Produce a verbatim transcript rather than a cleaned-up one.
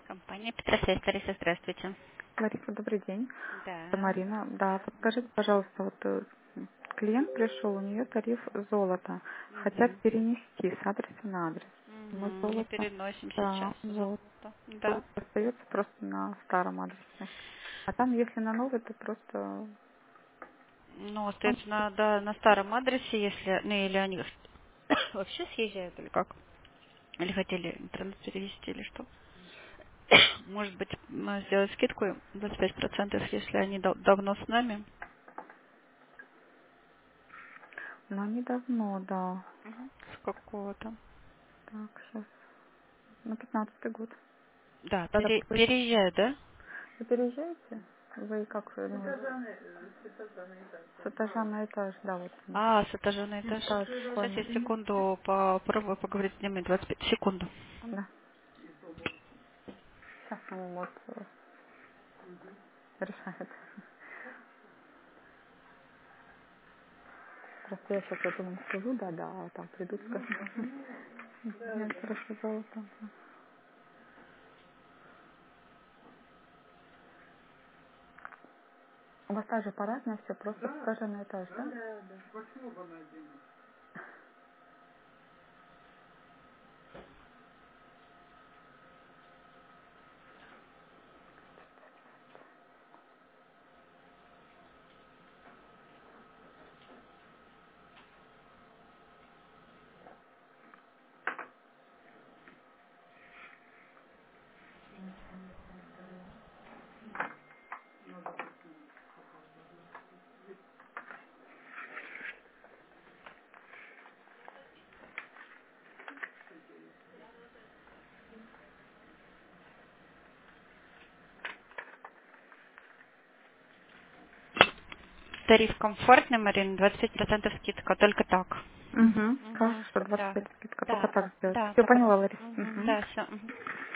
Компания Петросвязь. Лариса, здравствуйте. Лариса, добрый день. Это Да. Марина. Да, подскажите, пожалуйста, вот э, клиент пришел, у нее тариф золото. Хотят Угу. перенести с адреса на адрес. Мы Угу. Мы золото, переносим да, сейчас вот. золото. Да. Золото остается просто на старом адресе. А там, если на новый, то просто... Ну, он- остается на, да, на старом адресе, если, ну, или они вообще съезжают, или как? Или хотели интернет перевести, или что? Может быть, м, сделать скидку двадцать пять процентов, если они дав- давно с нами? Но недавно, да. Мгм. С какого-то. Так, сейчас. На пятнадцатый год. Да, Тогда пере- какой-то... переезжают, да? Вы переезжаете? Вы как? э, Ну, с этажа на этаж, да, вот. А, с этажа на этаж. Этаж, Сейчас я понял. секунду попробую поговорить с ними. двадцать пять секунду. Да. Сейчас он вот э, решает. Просто я сейчас этому скажу, да, да, а там придут, скажут. Я хорошо золото. У вас также парадное все, просто с этажа на этаж, да? Тариф комфортный, Марина, двадцать пять процентов скидка, только так. Угу. Угу. Хорошо, двадцать Да. пять скидка, только Да. так сделать. Да, Все только поняла, так. Ларис? Мгм. Угу. Да, все.